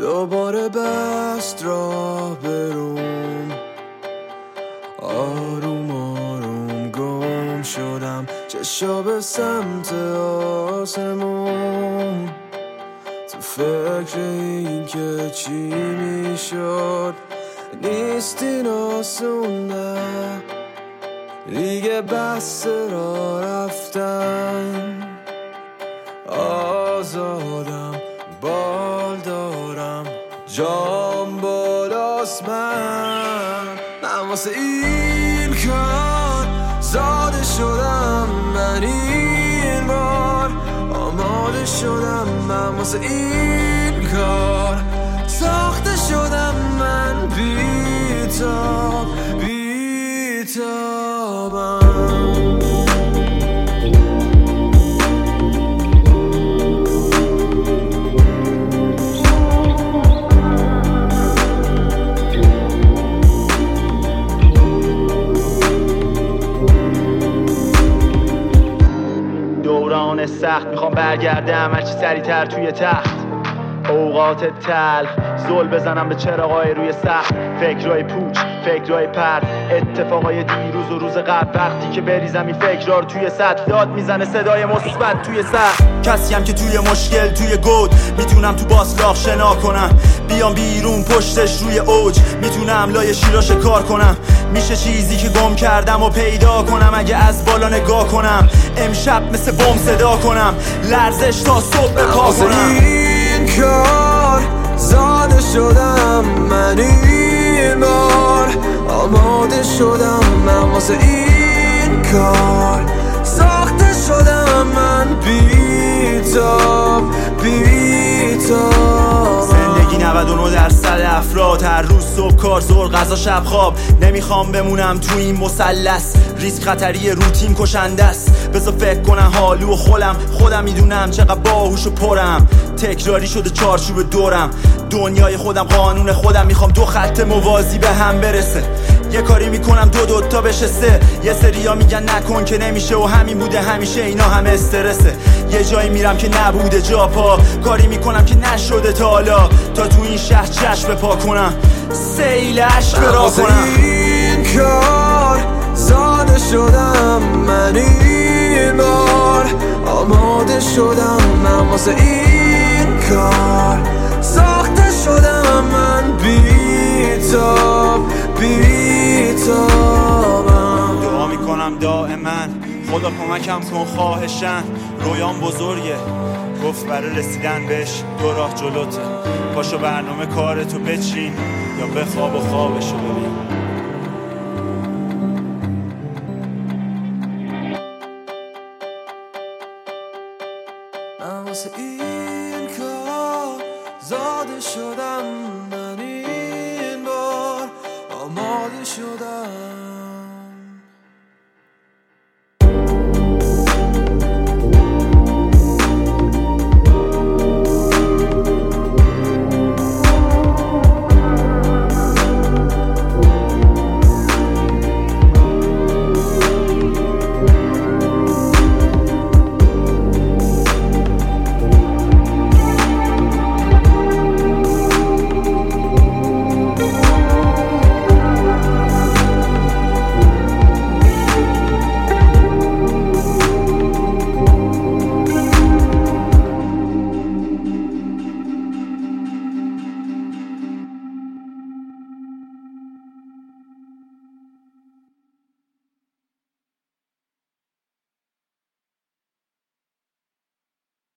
دوباره بست راه بروم، آروم آروم گم شدم، چشا به سمت آسمون، تو فکر این که چی میشد. نیست این آسون نه، دیگه بس را رفتن. آزادم، بال دارم، جام بالاست. من واسه این کار زاده شدم، من این بار آماده شدم. من واسه این کار ساخته شدم، من بی‌تاب بی‌تابم. دوران سخت میخوام برگردم هرچی سریعتر توی تخت. اوقات تلخ زل بزنم به چراغای روی سقف. فکرای پوچ، فکرای پرت، اتفاقای دیروز و روز قبل. وقتی که بریزم این فکرها رو توی سطح، داد میزنه صدای مثبت توی سقف. کسیم که توی مشکل، توی گود، میتونم تو باسلاخ شنا کنم. بیام بیرون پشتش روی اوج، میتونم لای شیرا شکار کنم. میشه چیزی که گم کردم و پیدا کنم اگه از بالا نگاه کنم. امشب مثل بم صدا کنم، لرزش تا صبح پا کنم. این کار زاده شدم، من این بار آماده شدم. من واسه این کار ساخته شدم، من بی‌تاب بی‌تاب. زندگی 99% افراد، هر روز صبح کار، ظهر غذا، شب خواب. نمیخوام بمونم تو این مثلث، ریسک خطری روتین کشنده است. بذار فکر کنم حالو و خودم میدونم چقدر باهوش و پرم. تکراری شده چارچوب دورم، دنیای خودم، قانون خودم. میخوام دو خط موازی به هم برسه، یه کاری میکنم دو تا بشه سه. یه سریا میگن نکن که نمیشه و همین بوده همیشه، اینا همه استرسه. یه جایی میرم که نبوده جا پا، کاری میکنم که نشده تا حالا. تا تو این شهر چشم پا کنم، سیل عشق را کنم. این کار زاده شدم، من این بار آماده شدم. من واسه این کار ساخته شدم، من بی‌تاب بی‌تابم. دعا میکنم دائما خدا کمکم کن خواهشن. رویام بزرگه، گفت برای رسیدن بهش 2 راه جلوته. پاشو برنامه کارتو بچین یا بخواب و خوابشو ببین. من واسه این کار زاده شدم،